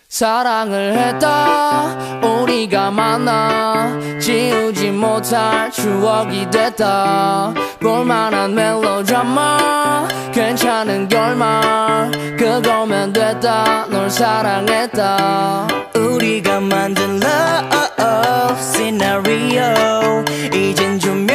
사랑을 했다 우리가 만나 지우지 못할 추억이 됐다 볼만한 멜로드라마 괜찮은 결말 그거면 됐다 널 사랑했다 우리가 만든 love scenario 이젠 조명이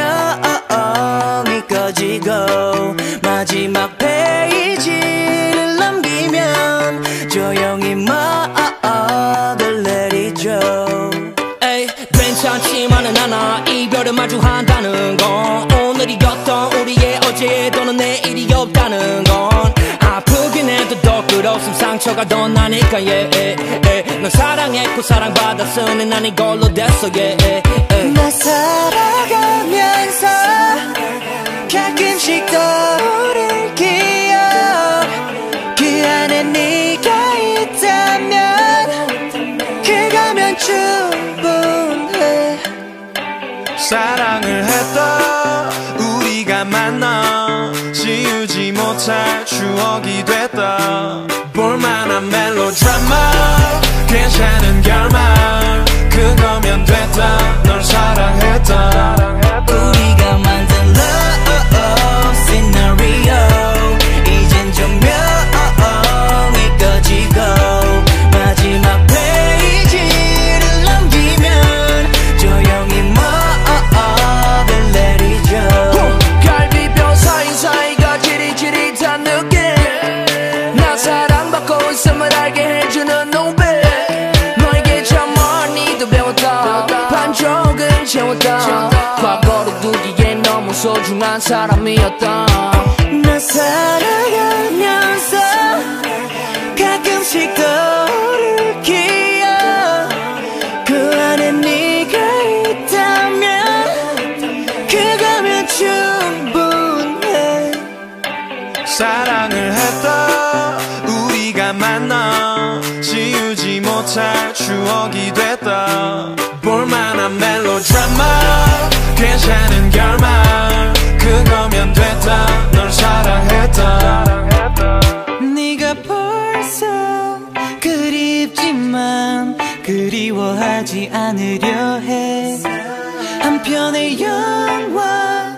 꺼지고 마지막 페이지를 넘기면 조용히 막을 내리죠. 에이 괜찮지만은 않아 이별을 마주한다는 건 오늘이었던 우리의 어제 또는 내일이 없다는 건 아프긴 해도 더 끝없음 상처가 더 나니까 널 사랑했고 사랑받았으니 난 이걸로 됐어 나 살아가면서 가끔씩 떠오를 기억 그 안에 네가 있다면 그거면 충분해. 사랑을 했다 우리가 만나 지우지 못할 추억이 됐다 볼만한 멜로드라마 괜찮은 결말 그거면 됐다 널 사랑했다 우리가 만든 love scenario 이젠 조명이 꺼지고 마지막 페이지를 넘기면 조용히 막을 내리죠. 갈비뼈 사이사이가 지릿지릿한 느낌 나 사랑받고 있음을 알게 해주는 눈빛 너에게 참 많이도 배웠다 반쪽은 채웠다 과거로 두기에 너무 소중한 사람이었다 나 살아가면서 가끔씩 떠오를 기억 그 안에 네가 있다면 그거면 충분해. 사랑을 했다 우리가 만나 지우지 못할 추억이 됐다 볼만한 멜로드라마 괜찮은 결말 그거면 됐다 널 사랑했다 네가 벌써 그립지만 그리워하지 않으려 해. 한편의 영화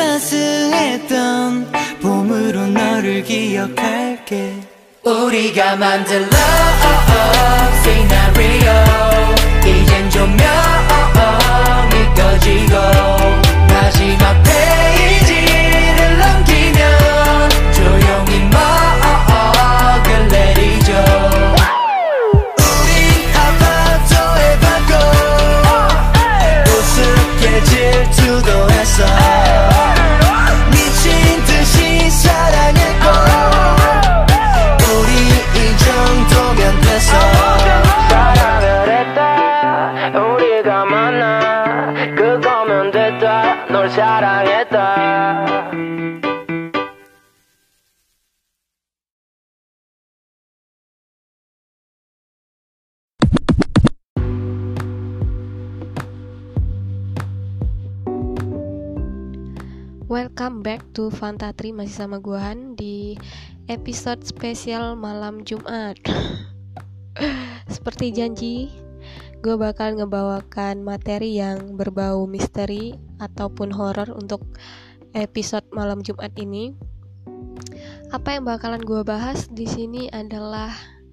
따스했던 봄으로 너를 기억할게. 우리가 만든 love scenario 이젠 조명이 꺼지고 마지막 페이지를 넘기면 조용히 막을 내리죠. 우린 아파트에 받고 우습게 질투도 했어. 미친 듯이 사랑했고 우리 이 정도면 됐어. 사랑을 했다 우리가 만나 그거면 됐다 널 사랑했다. Welcome back to Fantatri, masih sama gue Han di episode spesial malam Jumat. Seperti janji, gue bakal ngebawakan materi yang berbau misteri ataupun horor untuk episode malam Jumat ini. Apa yang bakalan gue bahas di sini adalah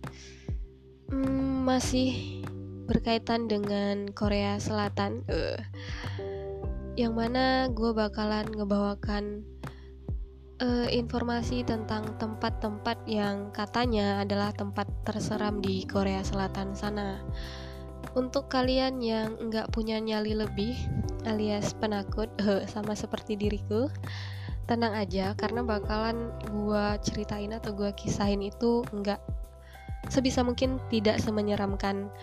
masih berkaitan dengan Korea Selatan. Yang mana gue bakalan ngebawakan informasi tentang tempat-tempat yang katanya adalah tempat terseram di Korea Selatan sana. Untuk kalian yang nggak punya nyali lebih alias penakut sama seperti diriku, tenang aja karena bakalan gue ceritain atau gue kisahin itu nggak sebisa mungkin tidak semenyeramkan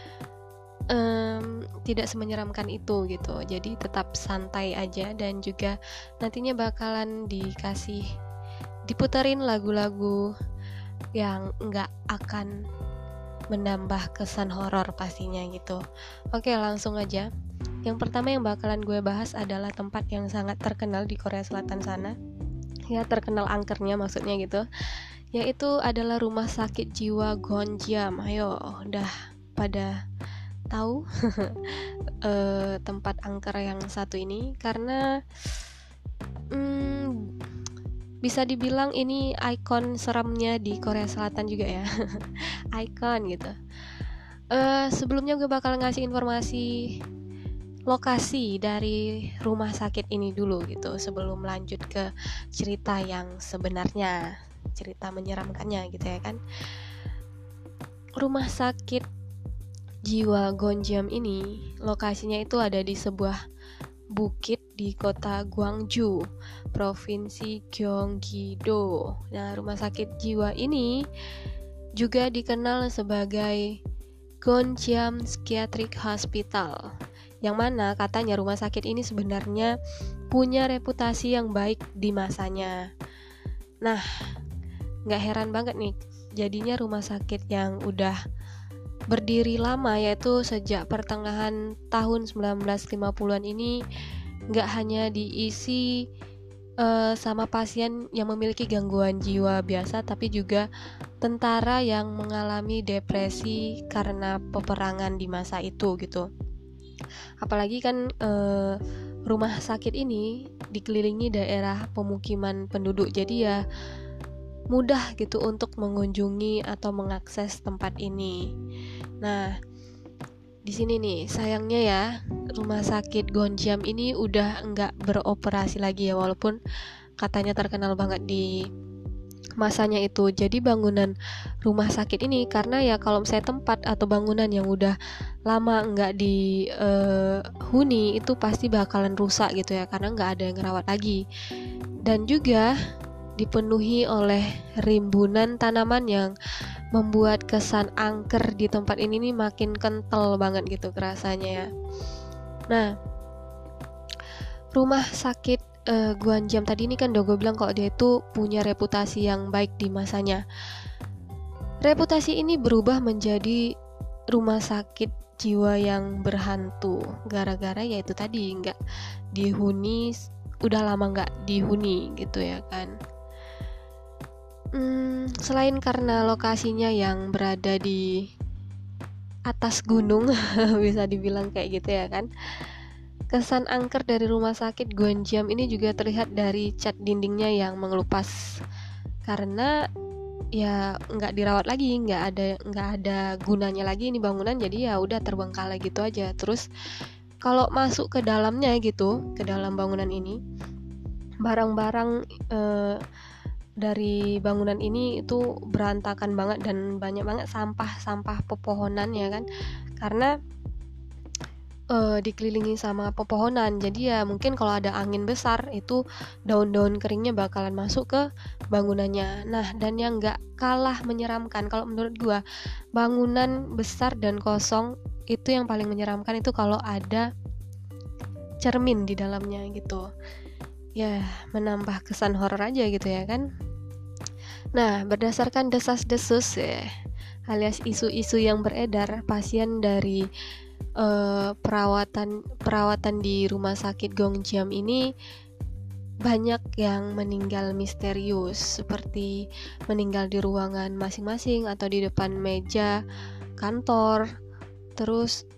itu gitu. Jadi tetap santai aja dan juga nantinya bakalan diputerin lagu-lagu yang nggak akan menambah kesan horor pastinya gitu. Oke, langsung aja. Yang pertama yang bakalan gue bahas adalah tempat yang sangat terkenal di Korea Selatan sana. Ya, terkenal angkernya maksudnya gitu. yaitu adalah Rumah Sakit Jiwa Gonjiam. Ayo, udah pada tahu tempat angker yang satu ini, karena bisa dibilang ini ikon seramnya di Korea Selatan juga ya. Ikon gitu. Sebelumnya gue bakal ngasih informasi lokasi dari rumah sakit ini dulu gitu, sebelum lanjut ke cerita yang sebenarnya, cerita menyeramkannya gitu ya kan. Rumah sakit Jiwa Gonjiam ini lokasinya itu ada di sebuah bukit di kota Gwangju, provinsi Gyeonggi-do. Nah, rumah sakit jiwa ini juga dikenal sebagai Gonjiam Psychiatric Hospital, yang mana katanya rumah sakit ini sebenarnya punya reputasi yang baik di masanya. Nah, gak heran banget nih, jadinya rumah sakit yang udah berdiri lama, yaitu sejak pertengahan tahun 1950-an ini gak hanya diisi sama pasien yang memiliki gangguan jiwa biasa, tapi juga tentara yang mengalami depresi karena peperangan di masa itu gitu. Apalagi kan rumah sakit ini dikelilingi daerah pemukiman penduduk, jadi ya mudah gitu untuk mengunjungi atau mengakses tempat ini. Nah, di sini nih sayangnya ya, rumah sakit Gonjiam ini udah nggak beroperasi lagi ya, walaupun katanya terkenal banget di masanya itu. Jadi bangunan rumah sakit ini, karena ya kalau misalnya tempat atau bangunan yang udah lama nggak dihuni itu pasti bakalan rusak gitu ya, karena nggak ada yang ngerawat lagi. Dan juga dipenuhi oleh rimbunan tanaman yang membuat kesan angker di tempat ini nih makin kental banget gitu kerasanya ya. Nah, rumah sakit Gonjiam tadi ini kan udah gue bilang kalau dia itu punya reputasi yang baik di masanya. Reputasi ini berubah menjadi rumah sakit jiwa yang berhantu gara-gara ya itu tadi nggak dihuni, udah lama nggak dihuni gitu ya kan. Selain karena lokasinya yang berada di atas gunung bisa dibilang kayak gitu ya kan, kesan angker dari rumah sakit Gonjiam ini juga terlihat dari cat dindingnya yang mengelupas, karena ya nggak dirawat lagi, nggak ada gunanya lagi ini bangunan, jadi ya udah terbengkalai gitu aja. Terus kalau masuk ke dalamnya gitu, ke dalam bangunan ini, barang-barang dari bangunan ini itu berantakan banget dan banyak banget sampah pepohonan ya kan, karena dikelilingi sama pepohonan. Jadi ya mungkin kalau ada angin besar itu daun-daun keringnya bakalan masuk ke bangunannya. Nah, dan yang gak kalah menyeramkan kalau menurut gua, bangunan besar dan kosong itu yang paling menyeramkan itu kalau ada cermin di dalamnya gitu. Ya, menambah kesan horor aja gitu ya kan. Nah, berdasarkan desas-desus ya, alias isu-isu yang beredar, pasien dari perawatan di rumah sakit Gonjiam ini banyak yang meninggal misterius, seperti meninggal di ruangan masing-masing atau di depan meja kantor. Terus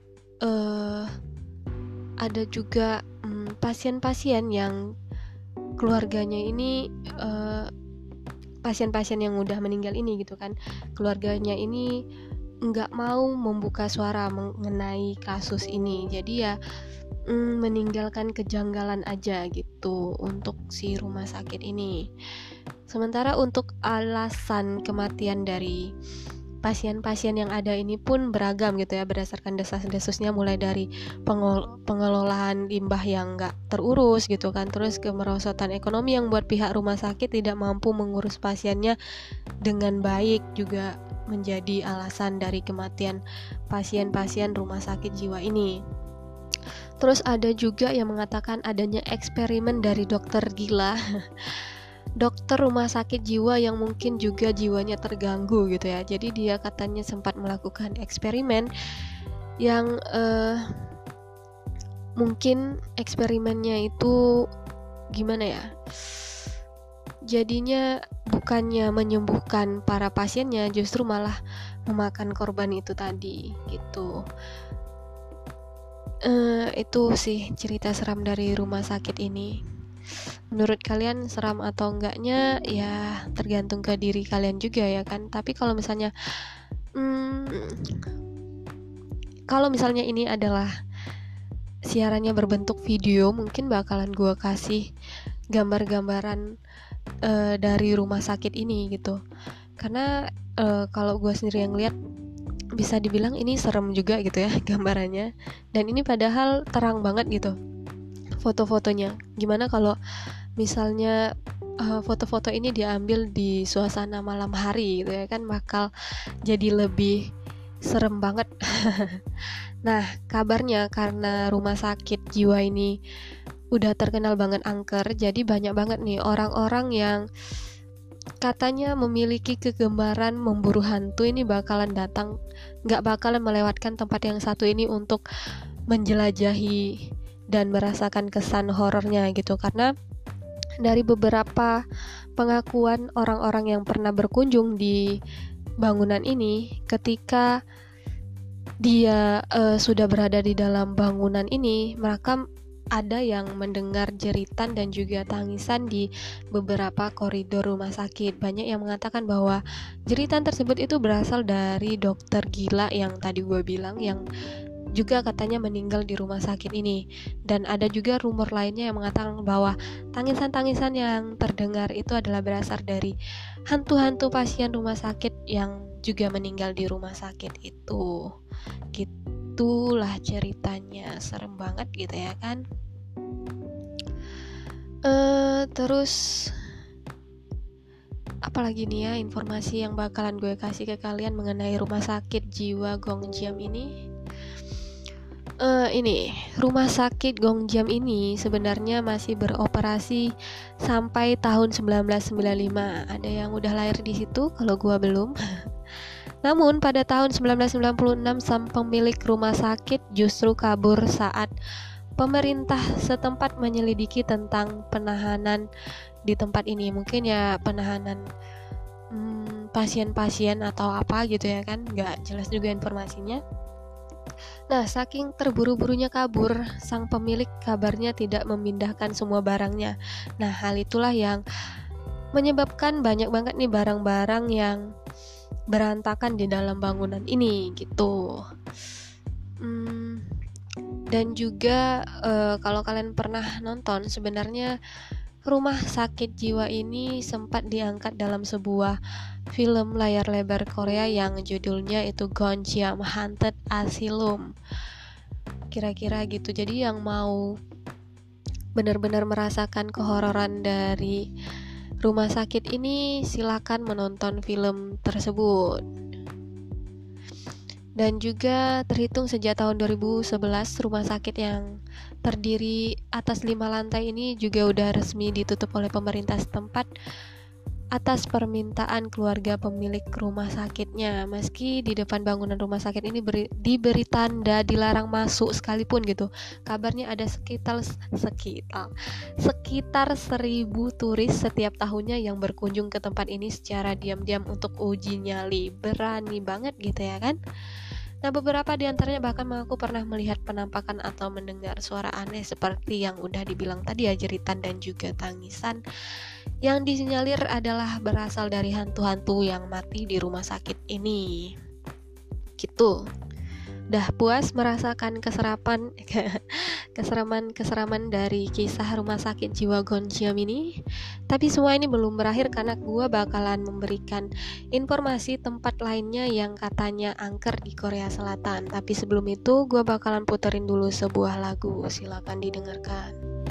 ada juga pasien-pasien yang keluarganya ini pasien-pasien yang udah meninggal ini gitu kan, keluarganya ini nggak mau membuka suara mengenai kasus ini, jadi ya meninggalkan kejanggalan aja gitu untuk si rumah sakit ini. Sementara untuk alasan kematian dari pasien-pasien yang ada ini pun beragam gitu ya, berdasarkan desas-desusnya, mulai dari pengelolaan limbah yang nggak terurus gitu kan, terus kemerosotan ekonomi yang buat pihak rumah sakit tidak mampu mengurus pasiennya dengan baik juga menjadi alasan dari kematian pasien-pasien rumah sakit jiwa ini. Terus ada juga yang mengatakan adanya eksperimen dari dokter gila dokter rumah sakit jiwa yang mungkin juga jiwanya terganggu gitu ya. Jadi dia katanya sempat melakukan eksperimen yang mungkin eksperimennya itu gimana ya, jadinya bukannya menyembuhkan para pasiennya, justru malah memakan korban itu tadi gitu. Itu sih cerita seram dari rumah sakit ini. Menurut kalian seram atau enggaknya ya tergantung ke diri kalian juga ya kan. Tapi kalau misalnya ini adalah siarannya berbentuk video, mungkin bakalan gue kasih gambar-gambaran dari rumah sakit ini gitu. Karena kalau gue sendiri yang lihat, bisa dibilang ini serem juga gitu ya gambarannya. Dan ini padahal terang banget gitu foto-fotonya. Gimana kalau misalnya foto-foto ini diambil di suasana malam hari gitu ya kan, bakal jadi lebih serem banget. Nah, kabarnya karena rumah sakit jiwa ini udah terkenal banget angker, jadi banyak banget nih orang-orang yang katanya memiliki kegemaran memburu hantu ini bakalan datang, gak bakalan melewatkan tempat yang satu ini untuk menjelajahi dan merasakan kesan horornya gitu. Karena dari beberapa pengakuan orang-orang yang pernah berkunjung di bangunan ini, ketika dia sudah berada di dalam bangunan ini, mereka ada yang mendengar jeritan dan juga tangisan di beberapa koridor rumah sakit. Banyak yang mengatakan bahwa jeritan tersebut itu berasal dari dokter gila yang tadi gue bilang, yang juga katanya meninggal di rumah sakit ini. Dan ada juga rumor lainnya yang mengatakan bahwa tangisan-tangisan yang terdengar itu adalah berasal dari hantu-hantu pasien rumah sakit yang juga meninggal di rumah sakit itu. Itulah ceritanya, serem banget gitu ya kan. Terus apalagi nih ya informasi yang bakalan gue kasih ke kalian mengenai rumah sakit jiwa Gongjiam ini. Ini rumah sakit Gongjiam ini sebenarnya masih beroperasi sampai tahun 1995. Ada yang udah lahir di situ, kalau gua belum. Namun pada tahun 1996 sang pemilik rumah sakit justru kabur saat pemerintah setempat menyelidiki tentang penahanan di tempat ini. Mungkin ya penahanan pasien-pasien atau apa gitu ya kan, nggak jelas juga informasinya. Nah, saking terburu-burunya kabur, sang pemilik kabarnya tidak memindahkan semua barangnya. Nah, hal itulah yang menyebabkan banyak banget nih barang-barang yang berantakan di dalam bangunan ini gitu. Dan juga kalau kalian pernah nonton, sebenarnya rumah sakit jiwa ini sempat diangkat dalam sebuah film layar lebar Korea yang judulnya itu Gongjiam Haunted Asylum. Kira-kira gitu. Jadi yang mau benar-benar merasakan kehororan dari rumah sakit ini, silakan menonton film tersebut. Dan juga terhitung sejak tahun 2011, rumah sakit yang terdiri atas 5 lantai ini juga udah resmi ditutup oleh pemerintah setempat atas permintaan keluarga pemilik rumah sakitnya. Meski di depan bangunan rumah sakit ini diberi tanda dilarang masuk sekalipun gitu. Kabarnya ada sekitar 1.000 turis setiap tahunnya yang berkunjung ke tempat ini secara diam-diam untuk uji nyali. Berani banget gitu ya kan. Nah, beberapa di antaranya bahkan mengaku pernah melihat penampakan atau mendengar suara aneh seperti yang udah dibilang tadi ya, jeritan dan juga tangisan yang disinyalir adalah berasal dari hantu-hantu yang mati di rumah sakit ini. Gitu. Dah puas merasakan keseraman dari kisah rumah sakit jiwa Gongjiam ini? Tapi semua ini belum berakhir karena gue bakalan memberikan informasi tempat lainnya yang katanya angker di Korea Selatan. Tapi sebelum itu gue bakalan puterin dulu sebuah lagu, silakan didengarkan.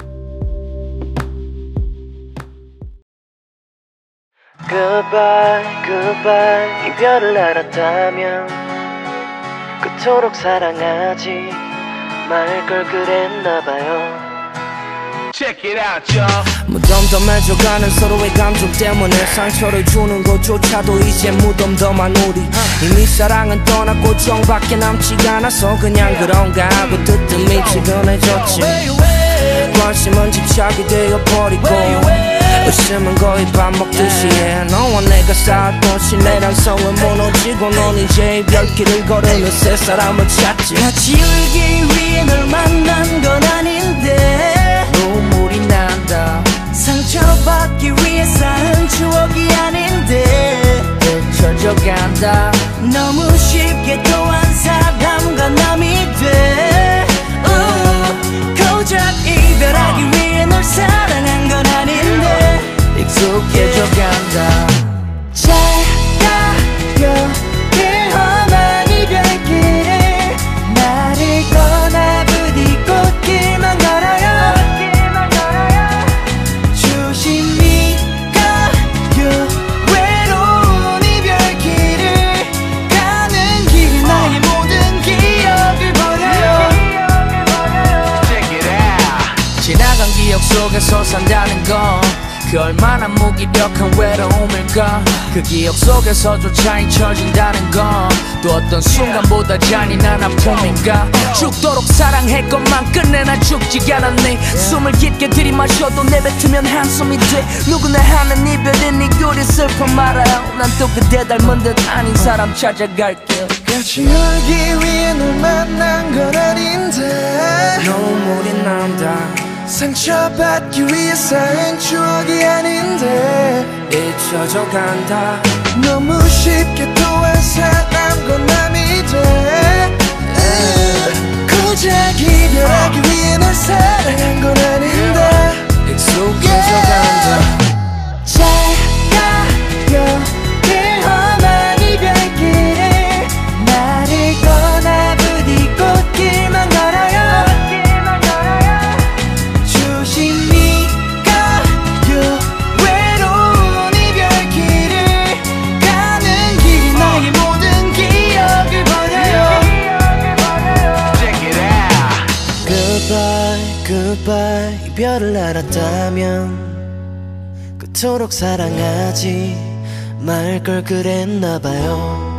Goodbye, goodbye 이별을 알았다면 그토록 사랑하지 말 걸 그랬나봐요. Check it out, y'all. 무덤덤해져가는 서로의 감정 때문에 상처를 주는 것조차도 이제 무덤덤한 우리. 이미 사랑은 떠났고 정밖에 남지가 않아서 그냥 그런가 하고 뜨뜻미지근해졌지. 관심은 집착이 되어버리고 웃음은 거의 밥 먹듯이 너와 내가 쌓았던 신뢰랑 성은 무너지고 넌 이제 별길을 걸으며 새 사람을 찾지. 같이 울기 위해 널 만난 건 아닌데 눈물이 난다. 상처받기 위해 쌓은 추억이 아닌데 잊혀져 간다. 너무 쉽게 또한 사람과 남이 돼. 고작 이별하기 위해 널 사랑한 건 아닌데 익숙해져 간다. 잘 가요 그 험한 이별길을 나를 떠나 부디 꽃길만 걸어요. 조심히 가요 외로운 이별길을 가는 길 나의 모든 기억을 버려요. 지나간 기억 속에서 산다는 건 그 얼마나 무기력한 외로움일까. 그 기억 속에서조차 잊혀진다는 건 또 어떤 순간보다 잔인한 아픔인가. 죽도록 사랑할 것만 끝내 난 죽지 않았네. 숨을 깊게 들이마셔도 내뱉으면 한숨이 돼. 누구나 하는 이별은 이 꼴이 슬퍼 말아요. 난 또 그대 닮은 듯 아닌 사람 찾아갈게. 같이 울기 위해 널 만난 건 아닌데 눈물이 난다. 상처받기 위해 쌓은 추억이 아닌데 잊혀져 간다. 너무 쉽게 또한 사람과 남이 돼. 고작 이별하기 위해 널 사랑한 건 아닌데 익숙해져 간다. 잘 가요 그 험한 이별길을 나를 떠나 부디 꽃길만 걸어요. 조심히 가요 외로운 이별길을 가는 길 나의 모든 기억을 버려요. Goodbye, goodbye. 이별을 알았다면 그토록 사랑하지 말 걸 그랬나봐요.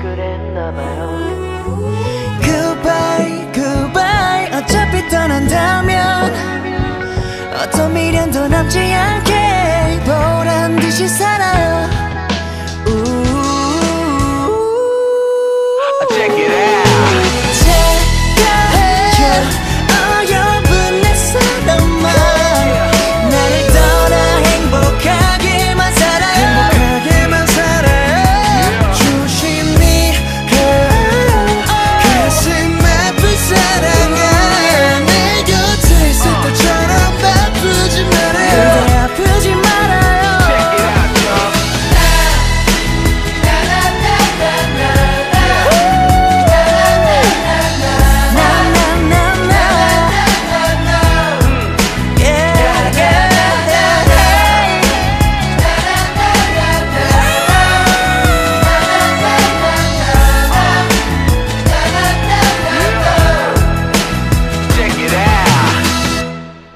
Goodbye, goodbye. 어차피 떠난다면 어떤 미련도 남지 않게 보란 듯이 살아요. Check it out. 제가요 어여쁜 내 사람아 나를 떠나 행복하게만 살아요. 조심히 가요 가슴 아픈 사랑아 내 곁에 있을 때처럼 아프지 말아요. 근데 아프지 말아요. Check it out, y'all. Check it out.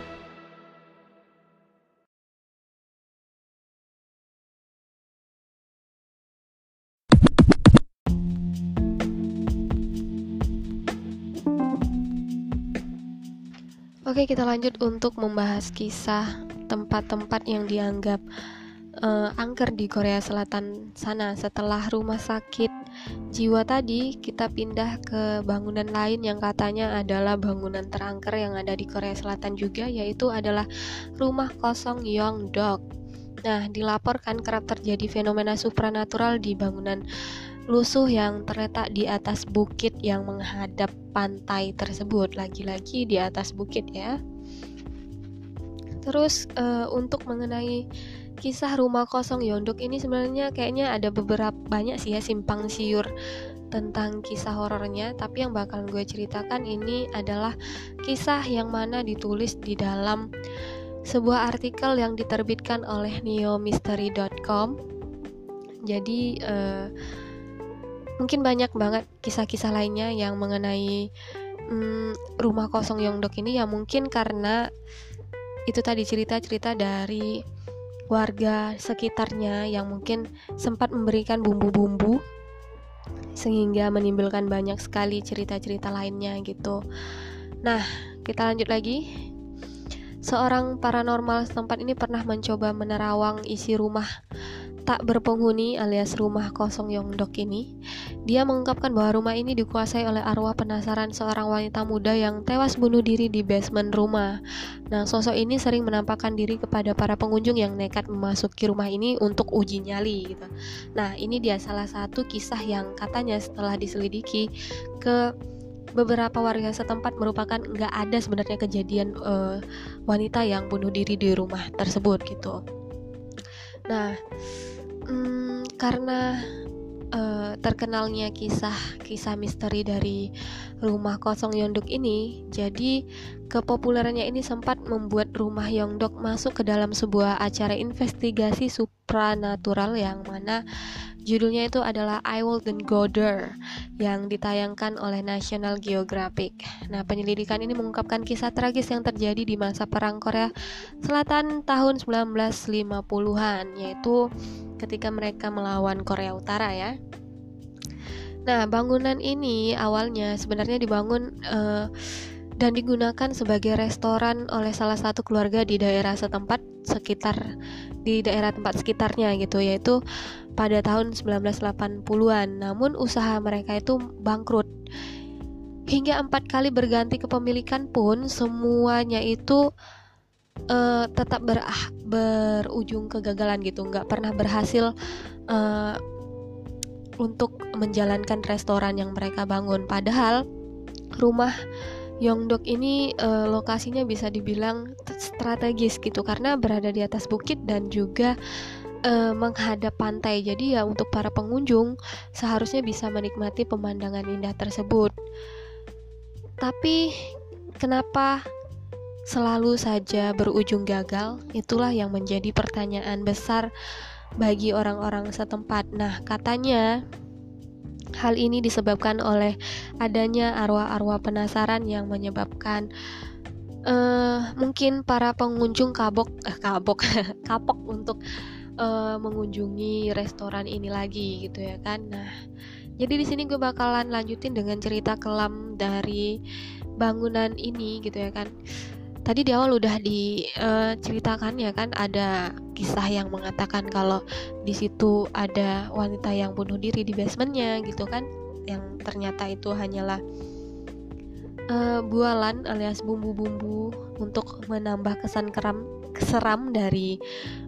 Oke, kita lanjut untuk membahas kisah tempat-tempat yang dianggap angker di Korea Selatan sana. Setelah rumah sakit jiwa tadi, kita pindah ke bangunan lain yang katanya adalah bangunan terangker yang ada di Korea Selatan juga, yaitu adalah rumah kosong Yongdok. Nah, dilaporkan kerap terjadi fenomena supranatural di bangunan lusuh yang terletak di atas bukit yang menghadap pantai tersebut. Lagi-lagi di atas bukit ya. Terus untuk mengenai kisah rumah kosong Yongdok ini sebenarnya kayaknya ada banyak sih ya simpang siur tentang kisah horornya, tapi yang bakal gue ceritakan ini adalah kisah yang mana ditulis di dalam sebuah artikel yang diterbitkan oleh neomystery.com. Jadi mungkin banyak banget kisah-kisah lainnya yang mengenai rumah kosong Yongdok ini, ya mungkin karena itu tadi cerita-cerita dari warga sekitarnya yang mungkin sempat memberikan bumbu-bumbu sehingga menimbulkan banyak sekali cerita-cerita lainnya gitu. Nah, kita lanjut lagi. Seorang paranormal setempat ini pernah mencoba menerawang isi rumah tak berpenghuni alias rumah kosong Yongdok ini. Dia mengungkapkan bahwa rumah ini dikuasai oleh arwah penasaran seorang wanita muda yang tewas bunuh diri di basement rumah. Nah, sosok ini sering menampakkan diri kepada para pengunjung yang nekat memasuki rumah ini untuk uji nyali gitu. Nah, ini dia salah satu kisah yang katanya setelah diselidiki ke beberapa warga setempat merupakan nggak ada sebenarnya kejadian wanita yang bunuh diri di rumah tersebut gitu. Nah, karena terkenalnya kisah misteri dari rumah kosong Yongdok ini, jadi kepopulerannya ini sempat membuat rumah Yongdok masuk ke dalam sebuah acara investigasi supranatural yang mana judulnya itu adalah I Wouldn't Go There yang ditayangkan oleh National Geographic. Nah, penyelidikan ini mengungkapkan kisah tragis yang terjadi di masa Perang Korea Selatan tahun 1950-an, yaitu ketika mereka melawan Korea Utara ya. Nah, bangunan ini awalnya sebenarnya dibangun dan digunakan sebagai restoran oleh salah satu keluarga di daerah tempat sekitarnya gitu, yaitu pada tahun 1980-an. Namun usaha mereka itu bangkrut. Hingga 4 kali berganti kepemilikan pun semuanya itu tetap berujung kegagalan gitu, nggak pernah berhasil untuk menjalankan restoran yang mereka bangun. Padahal rumah Yongdok ini lokasinya bisa dibilang strategis gitu, karena berada di atas bukit dan juga menghadap pantai. Jadi ya untuk para pengunjung seharusnya bisa menikmati pemandangan indah tersebut. Tapi kenapa selalu saja berujung gagal? Itulah yang menjadi pertanyaan besar bagi orang-orang setempat. Nah, katanya hal ini disebabkan oleh adanya arwah-arwah penasaran yang menyebabkan mungkin para pengunjung kapok untuk mengunjungi restoran ini lagi gitu ya kan. Nah, jadi di sini gue bakalan lanjutin dengan cerita kelam dari bangunan ini gitu ya kan. Tadi di awal udah diceritakan ya kan, ada kisah yang mengatakan kalau di situ ada wanita yang bunuh diri di basementnya gitu kan, yang ternyata itu hanyalah bualan alias bumbu-bumbu untuk menambah kesan seram dari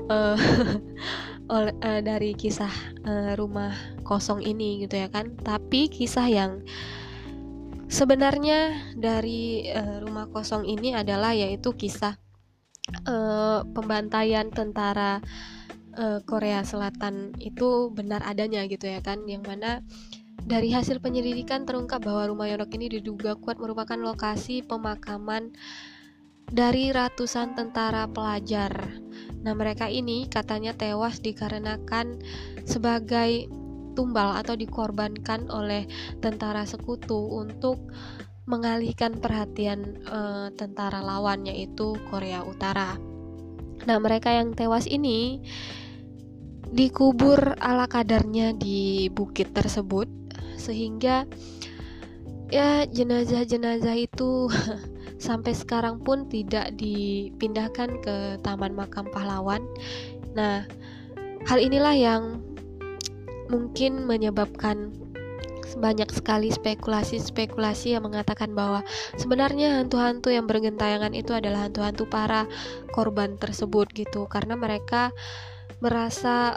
dari kisah rumah kosong ini gitu ya kan. Tapi kisah yang sebenarnya dari rumah kosong ini adalah yaitu kisah pembantaian tentara Korea Selatan itu benar adanya gitu ya kan, yang mana dari hasil penyelidikan terungkap bahwa rumah Yongdok ini diduga kuat merupakan lokasi pemakaman dari ratusan tentara pelajar. Nah, mereka ini katanya tewas dikarenakan sebagai tumbal atau dikorbankan oleh tentara sekutu untuk mengalihkan perhatian tentara lawan, yaitu Korea Utara. Nah, mereka yang tewas ini dikubur ala kadarnya di bukit tersebut, sehingga ya jenazah-jenazah itu sampai sekarang pun tidak dipindahkan ke Taman Makam Pahlawan. Nah, hal inilah yang mungkin menyebabkan banyak sekali spekulasi yang mengatakan bahwa sebenarnya hantu-hantu yang bergentayangan itu adalah hantu-hantu para korban tersebut gitu, karena mereka merasa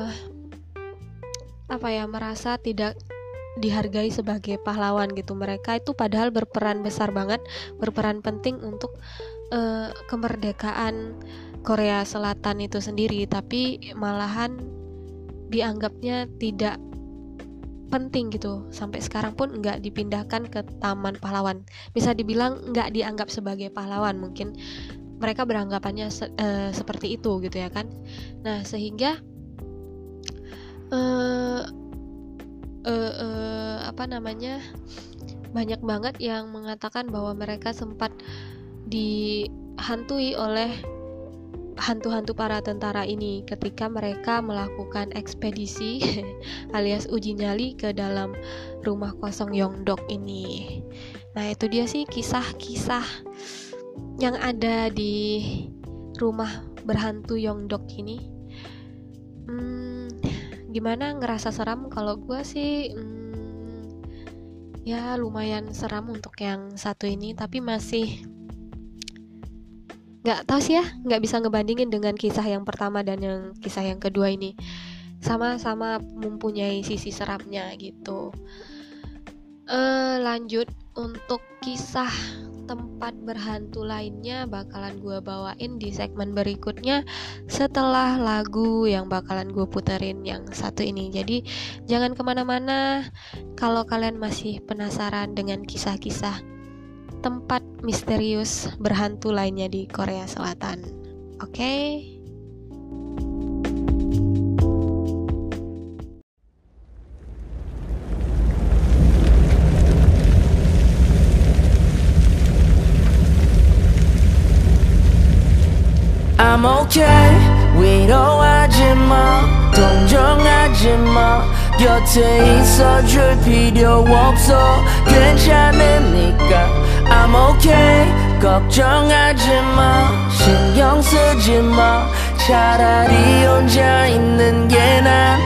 merasa tidak dihargai sebagai pahlawan gitu. Mereka itu padahal berperan besar banget, berperan penting untuk kemerdekaan Korea Selatan itu sendiri, tapi malahan dianggapnya tidak penting gitu. Sampai sekarang pun nggak dipindahkan ke Taman Pahlawan. Bisa dibilang nggak dianggap sebagai pahlawan, mungkin mereka beranggapannya seperti itu gitu ya kan. Nah, sehingga banyak banget yang mengatakan bahwa mereka sempat dihantui oleh hantu-hantu para tentara ini ketika mereka melakukan ekspedisi alias uji nyali ke dalam rumah kosong Yongdok ini. Nah, itu dia sih kisah-kisah yang ada di rumah berhantu Yongdok ini. Gimana, ngerasa seram? Kalau gue sih ya lumayan seram untuk yang satu ini, tapi masih nggak tahu sih ya, nggak bisa ngebandingin dengan kisah yang pertama dan yang kisah yang kedua ini. Sama-sama mempunyai sisi seramnya gitu. Lanjut untuk kisah tempat berhantu lainnya bakalan gue bawain di segmen berikutnya setelah lagu yang bakalan gue puterin yang satu ini. Jadi jangan kemana-mana kalau kalian masih penasaran dengan kisah-kisah tempat misterius berhantu lainnya di Korea Selatan. Oke? I'm okay 위로하지 마 동정하지 마 곁에 있어줄 필요 없어 괜찮으니까 I'm okay 걱정하지 마 신경 쓰지 마 차라리 혼자 있는 게 난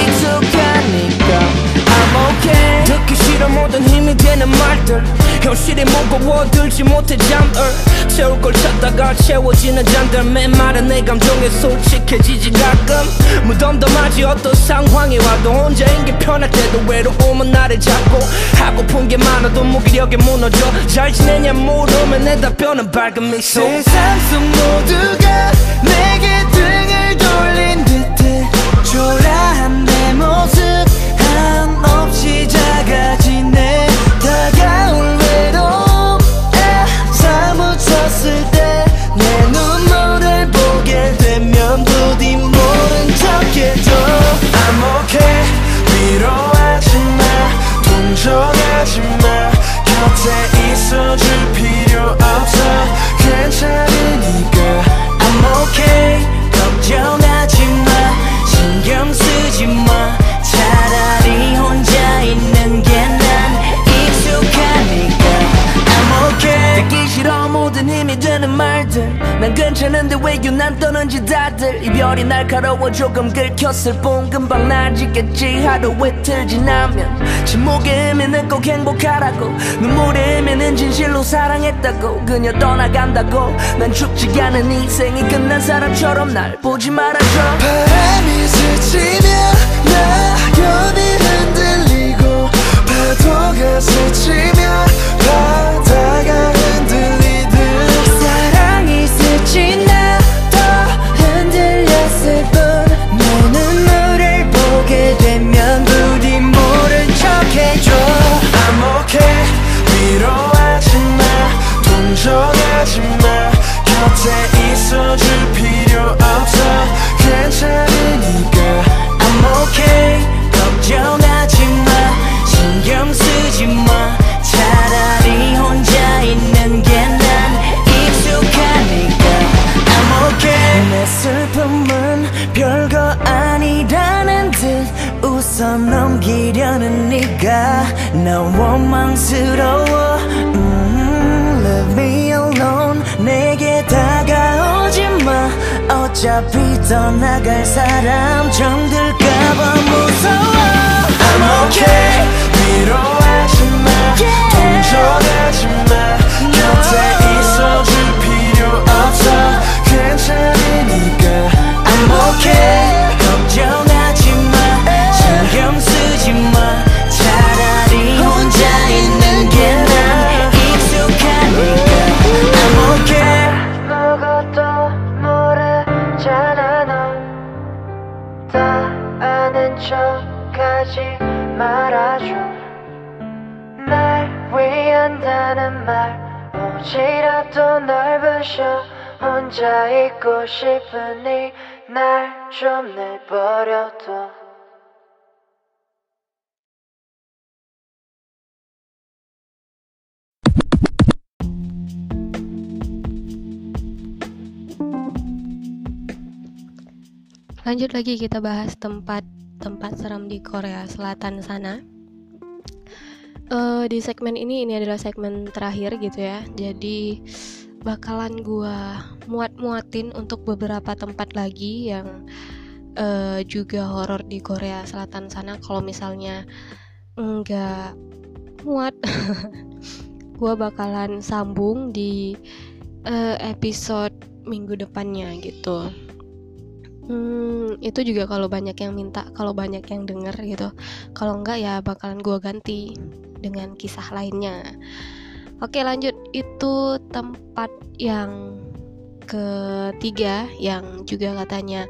익숙하니까 I'm okay 듣기 싫어 모든 힘이 되는 말들 현실이 무거워 들지 못해 잠을 채울 걸 찾다가 채워지는 잔들 메마른 내 감정에 솔직해지지 가끔 무덤덤하지 어떤 상황이 와도 혼자인 게 편할 때도 외로움은 나를 잡고 하고픈 게 많아도 무기력에 무너져 잘 지내냐 물으면 내 답변은 밝은 미소 세상 속 모두가 내게 등을 돌린 듯해 초라한 내 모습 한없이 작아지네 다가올 외로움에 사무쳤을 때 내 눈물을 보게 되면 부디 모른 척해줘 I'm okay 위로하지 마 동정하지 마 곁에 있어줄 필요 없어 괜찮으니까 I'm okay 걱정하지 마 신경 쓰지 마 차라리 혼자 있는 게 난 익숙하니까 I'm okay 듣기 싫어 모든 힘이 되는 말들 난 괜찮은데 왜 유난 떠는지 다들 이별이 날카로워 조금 긁혔을 뿐 금방 나아지겠지 하루 이틀 지나면 침묵의 의미는 꼭 행복하라고 눈물의 의미는 진실로 사랑했다고 그녀 떠나간다고 난 죽지 않은 이 생이 끝난 사람처럼 날 보지 말아줘 바람이 스치며 낙엽이 흔들리고 파도가 스치며 바다가 흔들리듯 사랑이 스친 나도 흔들렸을 뿐 내 눈물을 보게 되면 부디 모른 척해줘 I'm okay 위로하지 마 동정하지 마 곁에 있어줄 필요 없어 괜찮으니까 I'm okay 걱정하지 마 신경 쓰지 마 차라리 혼자 있는 게 난 익숙하니까 I'm okay 내 슬픔은 별거 아니라는 듯 웃어 넘기려는 네가 난 원망스러워 Leave me alone 내게 다가오지 마 어차피 떠나갈 사람 정들까봐 무서워 I'm okay 위로하지 마 동정하지 마 곁에 있어줄 필요 없어 괜찮으니까 I'm okay 걱정하지 마 신경 쓰지 마 차라리 혼자 있는 게 난 익숙하니까 I'm okay 아무것도 모르잖아 너 다 아는 척하지 말아줘 날 위한다는 말 혹시라도 널 부셔 혼자 있고 싶으니 날 좀 내버려둬 Lanjut lagi kita bahas tempat seram di Korea Selatan sana. Di segmen ini adalah segmen terakhir gitu ya. Jadi bakalan gua muat-muatin untuk beberapa tempat lagi yang juga horor di Korea Selatan sana. Kalau misalnya nggak muat gua bakalan sambung di episode minggu depannya gitu. Itu juga kalau banyak yang minta, kalau banyak yang denger gitu. Kalau enggak ya bakalan gua ganti dengan kisah lainnya. Oke, lanjut. Itu tempat yang ketiga yang juga katanya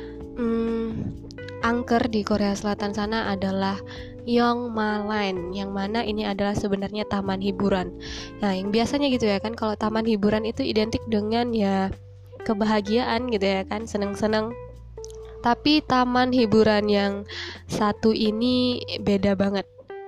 angker di Korea Selatan sana adalah Yongmaline, yang mana ini adalah sebenarnya taman hiburan. Nah, yang biasanya gitu ya kan, kalau taman hiburan itu identik dengan ya kebahagiaan gitu ya kan, seneng-seneng. Tapi taman hiburan yang satu ini beda banget.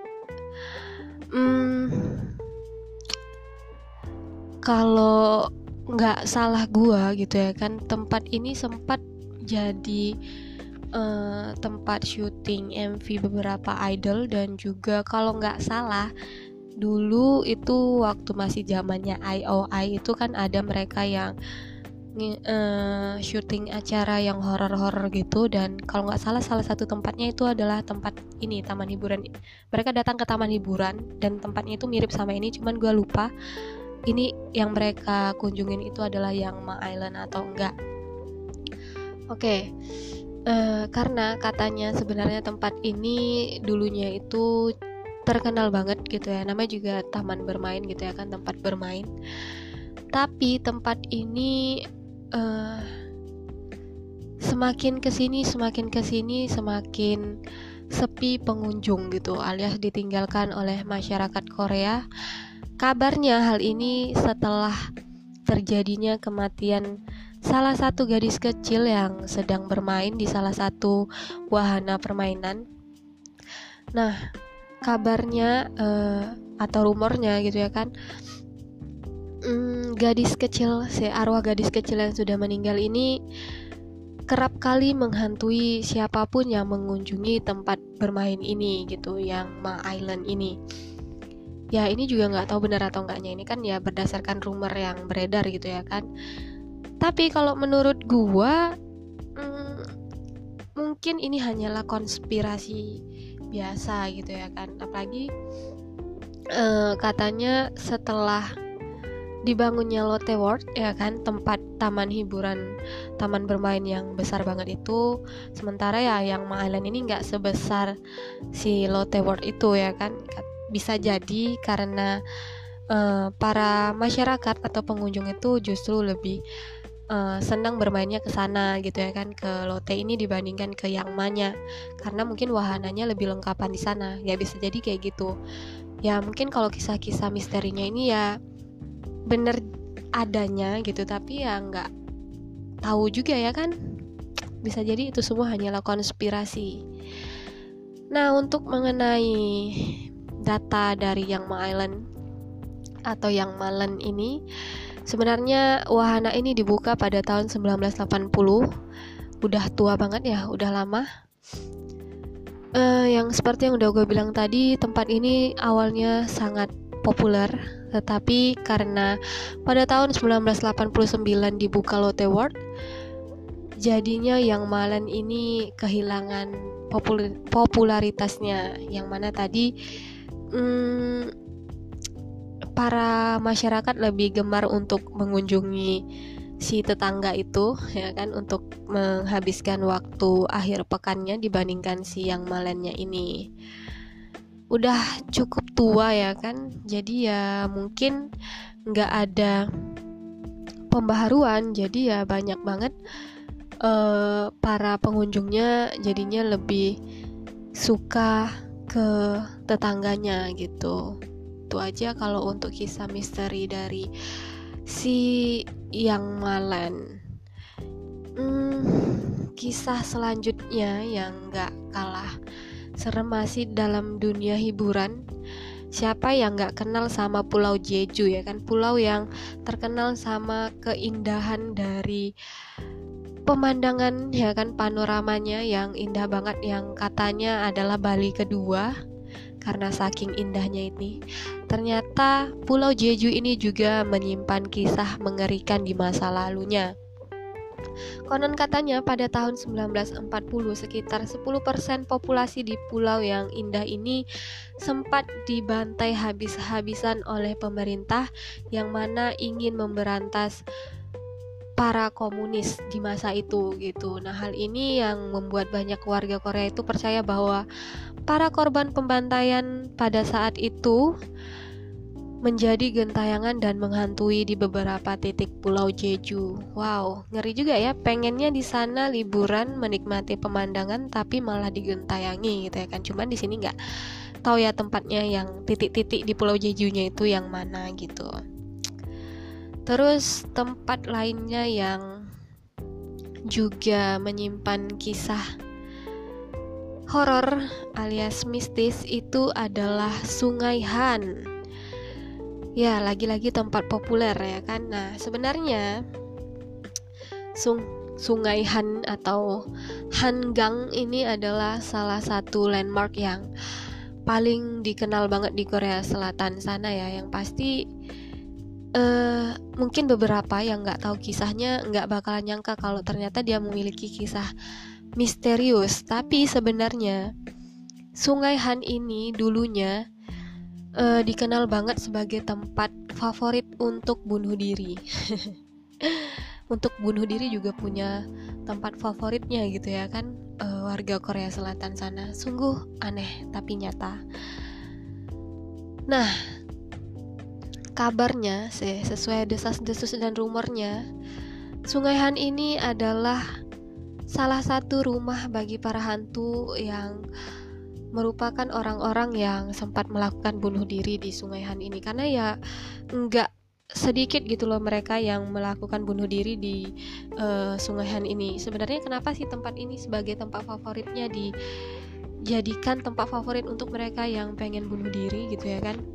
Kalau nggak salah gua gitu ya kan, tempat ini sempat jadi tempat syuting MV beberapa idol, dan juga kalau nggak salah dulu itu waktu masih zamannya IOI itu kan ada mereka yang syuting acara yang horor-horor gitu, dan kalau nggak salah salah satu tempatnya itu adalah tempat ini, taman hiburan. Mereka datang ke taman hiburan dan tempatnya itu mirip sama ini, cuman gue lupa ini yang mereka kunjungin itu adalah Yangma Island atau enggak. Oke. Karena katanya sebenarnya tempat ini dulunya itu terkenal banget gitu ya, namanya juga taman bermain gitu ya kan, tempat bermain. Tapi tempat ini semakin kesini semakin sepi pengunjung gitu, alias ditinggalkan oleh masyarakat Korea. Kabarnya hal ini setelah terjadinya kematian salah satu gadis kecil yang sedang bermain di salah satu wahana permainan. Nah, kabarnya atau rumornya gitu ya kan, arwah gadis kecil yang sudah meninggal ini kerap kali menghantui siapapun yang mengunjungi tempat bermain ini gitu, yang Ma Island ini. Ya ini juga nggak tahu benar atau enggaknya, ini kan ya berdasarkan rumor yang beredar gitu ya kan. Tapi kalau menurut gua mungkin ini hanyalah konspirasi biasa gitu ya kan. Apalagi katanya setelah dibangunnya Lotte World ya kan, tempat taman hiburan, taman bermain yang besar banget itu, sementara ya yang Ma Island ini nggak sebesar si Lotte World itu ya kan. Bisa jadi karena para masyarakat atau pengunjung itu justru lebih senang bermainnya ke sana gitu ya kan, ke Lotte ini dibandingkan ke Yangmanya, karena mungkin wahananya lebih lengkapan di sana. Ya bisa jadi kayak gitu. Ya mungkin kalau kisah-kisah misterinya ini ya bener adanya gitu, tapi ya nggak tahu juga ya kan. Bisa jadi itu semua hanyalah konspirasi. Nah, untuk mengenai data dari Yangma Island atau Yangmaland ini, sebenarnya wahana ini dibuka pada tahun 1980. Udah tua banget ya, udah lama. Yang seperti yang udah gue bilang tadi, tempat ini awalnya sangat populer, tetapi karena pada tahun 1989 dibuka Lotte World, jadinya Yangmaland ini kehilangan popularitasnya, yang mana tadi para masyarakat lebih gemar untuk mengunjungi si tetangga itu ya kan, untuk menghabiskan waktu akhir pekannya dibandingkan si Yangmalandnya ini. Udah cukup tua ya kan, jadi ya mungkin nggak ada pembaharuan, jadi ya banyak banget para pengunjungnya jadinya lebih suka ke tetangganya gitu. Itu aja kalau untuk kisah misteri dari si Yangmaland. Kisah selanjutnya yang gak kalah serem masih dalam dunia hiburan. Siapa yang gak kenal sama Pulau Jeju ya kan, pulau yang terkenal sama keindahan dari pemandangan ya kan, panoramanya yang indah banget, yang katanya adalah Bali kedua. karena saking indahnya ini. Ternyata Pulau Jeju ini juga menyimpan kisah mengerikan di masa lalunya. Konon katanya pada tahun 1940 sekitar 10% populasi di pulau yang indah ini sempat dibantai habis-habisan oleh pemerintah yang mana ingin memberantas para komunis di masa itu gitu. Nah, hal ini yang membuat banyak warga Korea itu percaya bahwa para korban pembantaian pada saat itu menjadi gentayangan dan menghantui di beberapa titik Pulau Jeju. Wow, ngeri juga ya, pengennya di sana liburan menikmati pemandangan tapi malah digentayangi gitu ya kan. Cuman di sini nggak tahu ya tempatnya yang titik-titik di Pulau Jejunya itu yang mana gitu. Terus tempat lainnya yang juga menyimpan kisah horor alias mistis itu adalah Sungai Han. Ya, lagi-lagi tempat populer ya kan. Nah, sebenarnya Sungai Han atau Hangang ini adalah salah satu landmark yang paling dikenal banget di Korea Selatan sana ya. Yang pasti mungkin beberapa yang nggak tahu kisahnya nggak bakalan nyangka kalau ternyata dia memiliki kisah misterius. Tapi sebenarnya Sungai Han ini dulunya dikenal banget sebagai tempat favorit untuk bunuh diri. Untuk bunuh diri juga punya tempat favoritnya gitu ya kan, warga Korea Selatan sana. Sungguh aneh tapi nyata. Nah, kabarnya sesuai desas-desus dan rumornya, Sungai Han ini adalah salah satu rumah bagi para hantu yang merupakan orang-orang yang sempat melakukan bunuh diri di Sungai Han ini. Karena ya nggak sedikit gitu loh mereka yang melakukan bunuh diri di Sungai Han ini. Sebenarnya kenapa sih tempat ini sebagai tempat favoritnya dijadikan tempat favorit untuk mereka yang pengen bunuh diri gitu ya kan?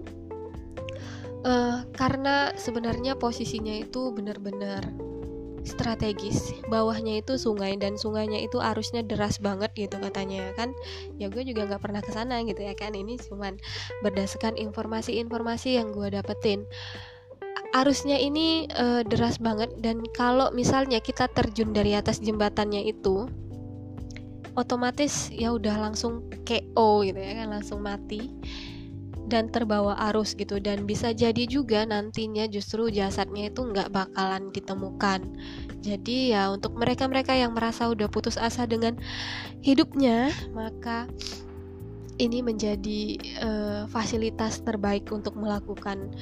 Karena sebenarnya posisinya itu benar-benar strategis. Bawahnya itu sungai dan sungainya itu arusnya deras banget gitu katanya kan. Ya gue juga nggak pernah kesana gitu ya kan. Ini cuman berdasarkan informasi-informasi yang gue dapetin. Arusnya ini deras banget, dan kalau misalnya kita terjun dari atas jembatannya itu, otomatis ya udah langsung KO gitu ya kan, langsung mati dan terbawa arus gitu. Dan bisa jadi juga nantinya justru jasadnya itu nggak bakalan ditemukan. Jadi ya untuk mereka-mereka yang merasa udah putus asa dengan hidupnya, maka ini menjadi fasilitas terbaik untuk melakukan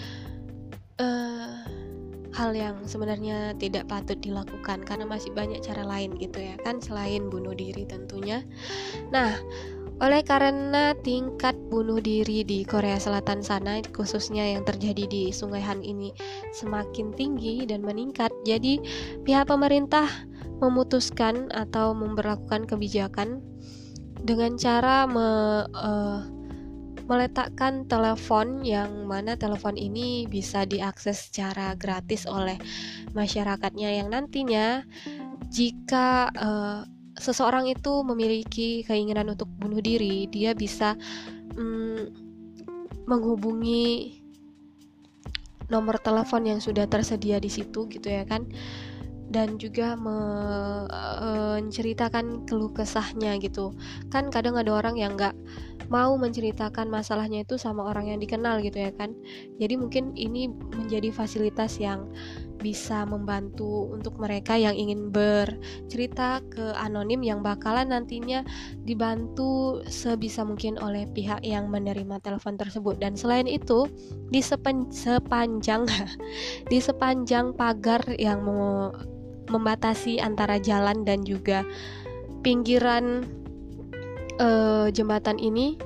hal yang sebenarnya tidak patut dilakukan, karena masih banyak cara lain gitu ya kan, selain bunuh diri tentunya. Nah, oleh karena tingkat bunuh diri di Korea Selatan sana, khususnya yang terjadi di Sungai Han ini semakin tinggi dan meningkat, jadi pihak pemerintah memutuskan atau memberlakukan kebijakan dengan cara meletakkan telepon, yang mana telepon ini bisa diakses secara gratis oleh masyarakatnya, yang nantinya jika seseorang itu memiliki keinginan untuk bunuh diri, dia bisa menghubungi nomor telepon yang sudah tersedia di situ gitu ya kan, dan juga menceritakan keluh kesahnya gitu kan. Kadang ada orang yang nggak mau menceritakan masalahnya itu sama orang yang dikenal gitu ya kan. Jadi mungkin ini menjadi fasilitas yang bisa membantu untuk mereka yang ingin bercerita ke anonim, yang bakalan nantinya dibantu sebisa mungkin oleh pihak yang menerima telepon tersebut. Dan selain itu, di sepanjang pagar yang membatasi antara jalan dan juga pinggiran jembatan ini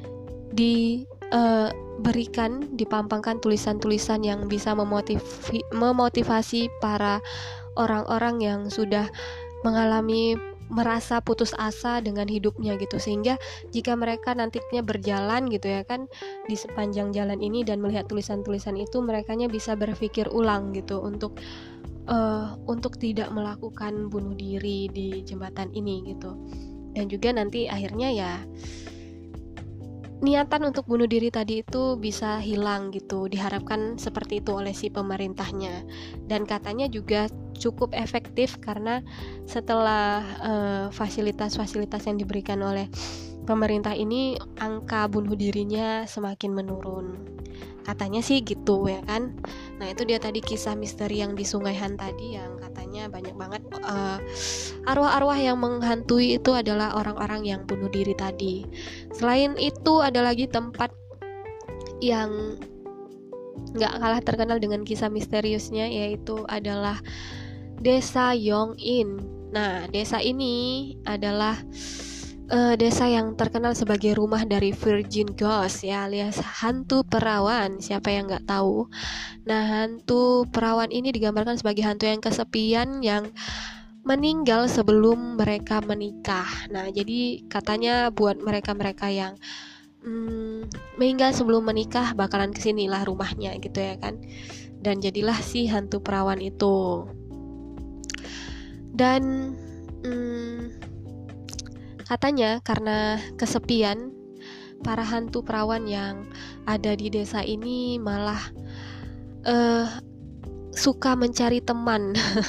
dipampangkan tulisan-tulisan yang bisa memotivasi para orang-orang yang sudah merasa putus asa dengan hidupnya gitu, sehingga jika mereka nantinya berjalan gitu ya kan di sepanjang jalan ini dan melihat tulisan-tulisan itu, merekanya bisa berpikir ulang gitu untuk tidak melakukan bunuh diri di jembatan ini gitu. Dan juga nanti akhirnya ya niatan untuk bunuh diri tadi itu bisa hilang gitu, diharapkan seperti itu oleh si pemerintahnya. Dan katanya juga cukup efektif karena setelah fasilitas-fasilitas yang diberikan oleh pemerintah ini, angka bunuh dirinya semakin menurun. Katanya sih gitu ya kan. Nah itu dia tadi kisah misteri yang di Sungai Han tadi, yang katanya banyak banget arwah-arwah yang menghantui itu adalah orang-orang yang bunuh diri tadi. Selain itu ada lagi tempat yang gak kalah terkenal dengan kisah misteriusnya, yaitu adalah Desa Yongin. Nah desa ini adalah desa yang terkenal sebagai rumah dari Virgin Ghost ya, alias hantu perawan. Siapa yang nggak tahu? Nah hantu perawan ini digambarkan sebagai hantu yang kesepian, yang meninggal sebelum mereka menikah. Nah jadi katanya buat mereka-mereka yang meninggal sebelum menikah bakalan kesinilah rumahnya gitu ya kan. Dan jadilah si hantu perawan itu. Dan katanya karena kesepian, para hantu perawan yang ada di desa ini malah suka mencari teman.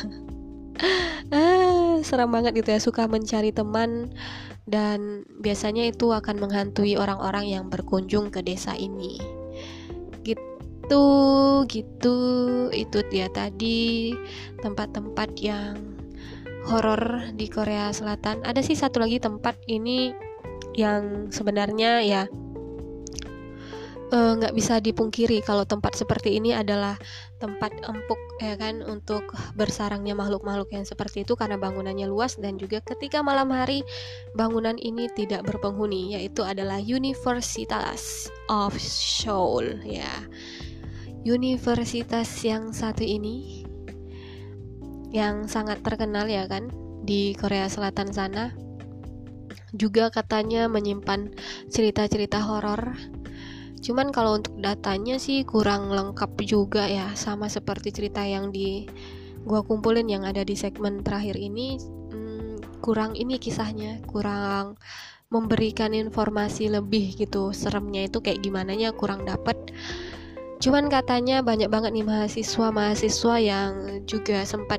Serem banget gitu ya, suka mencari teman. Dan biasanya itu akan menghantui orang-orang yang berkunjung ke desa ini. Gitu. Itu dia tadi tempat-tempat yang horor di Korea Selatan. Ada sih satu lagi tempat ini yang sebenarnya ya nggak bisa dipungkiri kalau tempat seperti ini adalah tempat empuk ya kan, untuk bersarangnya makhluk-makhluk yang seperti itu karena bangunannya luas, dan juga ketika malam hari bangunan ini tidak berpenghuni, yaitu adalah Universitas of Seoul ya. Universitas yang satu ini yang sangat terkenal ya kan di Korea Selatan sana, juga katanya menyimpan cerita-cerita horor. Cuman kalau untuk datanya sih kurang lengkap juga ya, sama seperti cerita yang gua kumpulin yang ada di segmen terakhir ini. Kurang ini kisahnya, kurang memberikan informasi lebih gitu, seremnya itu kayak gimana nya kurang dapet. Cuman katanya banyak banget nih mahasiswa yang juga sempat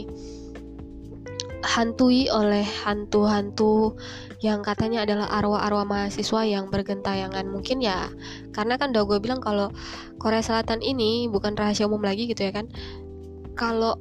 dihantui oleh hantu-hantu yang katanya adalah arwah-arwah mahasiswa yang bergentayangan. Mungkin ya karena kan udah gue bilang kalau Korea Selatan ini bukan rahasia umum lagi gitu ya kan. Kalau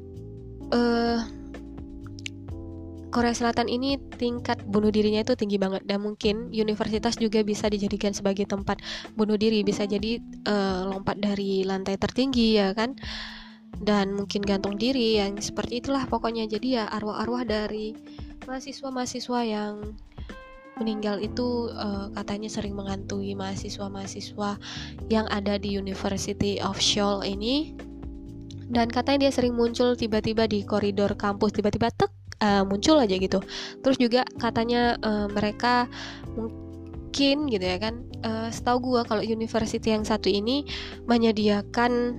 Korea Selatan ini tingkat bunuh dirinya itu tinggi banget, dan mungkin universitas juga bisa dijadikan sebagai tempat bunuh diri. Bisa jadi lompat dari lantai tertinggi ya kan, dan mungkin gantung diri yang seperti itulah pokoknya. Jadi ya arwah-arwah dari mahasiswa-mahasiswa yang meninggal itu katanya sering menghantui mahasiswa-mahasiswa yang ada di University of Seoul ini. Dan katanya dia sering muncul tiba-tiba di koridor kampus, tiba-tiba muncul aja gitu. Terus juga katanya mereka mungkin gitu ya kan, setahu gue kalau university yang satu ini menyediakan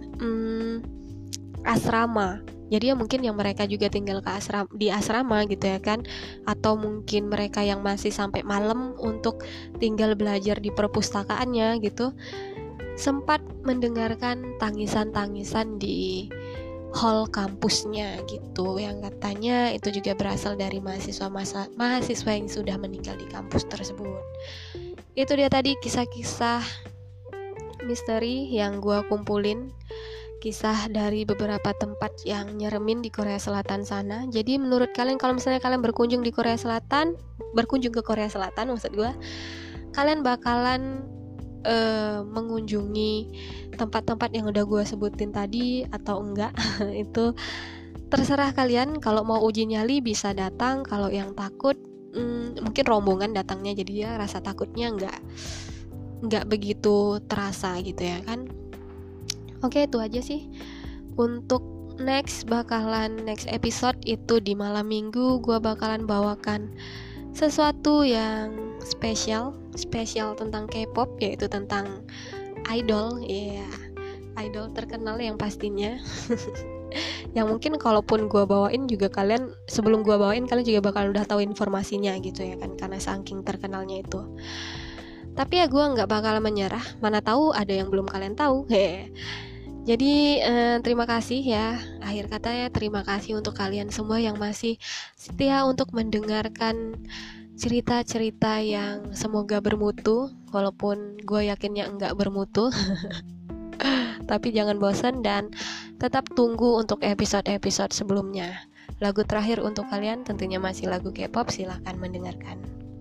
asrama. Jadi ya mungkin yang mereka juga tinggal di asrama gitu ya kan, atau mungkin mereka yang masih sampai malam untuk tinggal belajar di perpustakaannya gitu, sempat mendengarkan tangisan-tangisan di hall kampusnya gitu, yang katanya itu juga berasal dari mahasiswa yang sudah meninggal di kampus tersebut. Itu dia tadi kisah-kisah misteri yang gue kumpulin, kisah dari beberapa tempat yang nyeremin di Korea Selatan sana. Jadi menurut kalian, kalau misalnya kalian berkunjung ke Korea Selatan maksud gue, kalian bakalan mengunjungi tempat-tempat yang udah gue sebutin tadi atau enggak? Itu terserah kalian. Kalau mau uji nyali bisa datang, kalau yang takut mungkin rombongan datangnya, jadi ya rasa takutnya enggak begitu terasa gitu ya kan. Oke, itu aja sih untuk next episode itu di malam minggu. Gue bakalan bawakan sesuatu yang spesial tentang K-pop, yaitu tentang idol idol terkenal yang pastinya yang mungkin kalaupun gue bawain juga kalian juga bakal udah tahu informasinya gitu ya kan, karena saking terkenalnya itu. Tapi ya gue nggak bakal menyerah, mana tahu ada yang belum kalian tahu. Jadi terima kasih ya. Akhir katanya terima kasih untuk kalian semua yang masih setia untuk mendengarkan cerita-cerita yang semoga bermutu, walaupun gue yakinnya enggak bermutu. Tapi jangan bosan dan tetap tunggu untuk episode-episode sebelumnya. Lagu terakhir untuk kalian tentunya masih lagu K-pop, silahkan mendengarkan.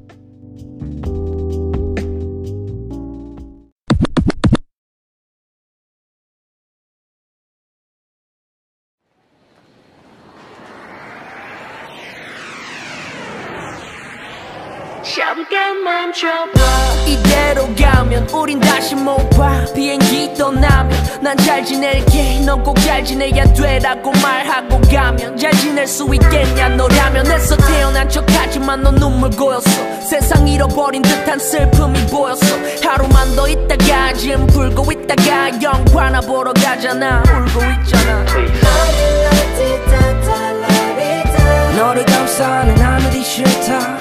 잠깐 멈춰봐 이대로 가면 우린 다시 못 봐 비행기 떠나면 난 잘 지낼게 넌 꼭 잘 지내야 돼라고 말하고 가면 잘 지낼 수 있겠냐 너라면 애써 태어난 척하지만 넌 눈물 고였어 세상 잃어버린 듯한 슬픔이 보였어 하루만 더 있다가 짐 풀고 있다가 영화나 보러 가잖아 울고 있잖아 너를 감싸는 하늘이 싫다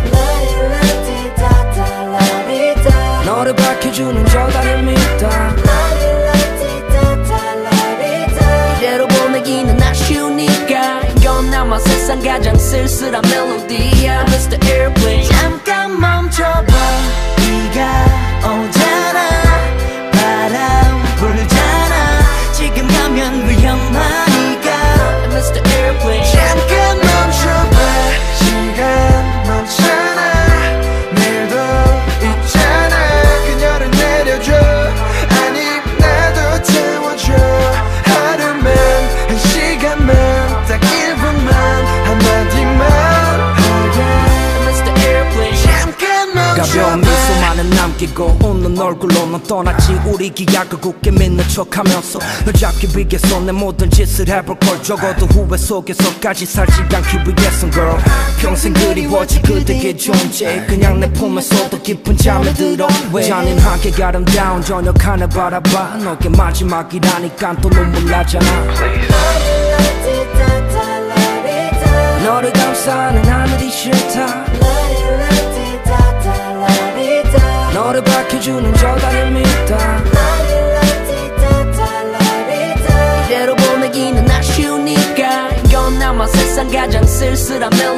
너를 밝혀주는 저 달을 믿다 이대로 보내기는 아쉬우니까 이건 아마 세상 가장 쓸쓸한 멜로디야 Mr. Airplane 잠깐 멈춰봐 비가 오잖아 바람 불잖아 지금 가면 위험하니까 Mr. Airplane 잠깐 멈춰봐 시간 멈춰나 가벼운 미소만은 남기고 웃는 얼굴로 넌 떠났지 우리 기약을 굳게 믿는 척하면서 널 잡기 위해서 내 모든 짓을 해볼 걸 적어도 후회 속에서까지 살지 않기 위해선 girl 평생 그리워질 그대의 존재 그냥 내 품에서도 깊은 잠에 들어 잔인하게 아름다운 저녁 하늘 바라봐 너게 마지막이라니까 또 눈물 나잖아 너를 감싸는 하늘이 싫다 너를 밝혀주는 저 달을 믿다 이대로 보내기는 아쉬우니까 이건 아마 세상 가장 쓸쓸한 멜로디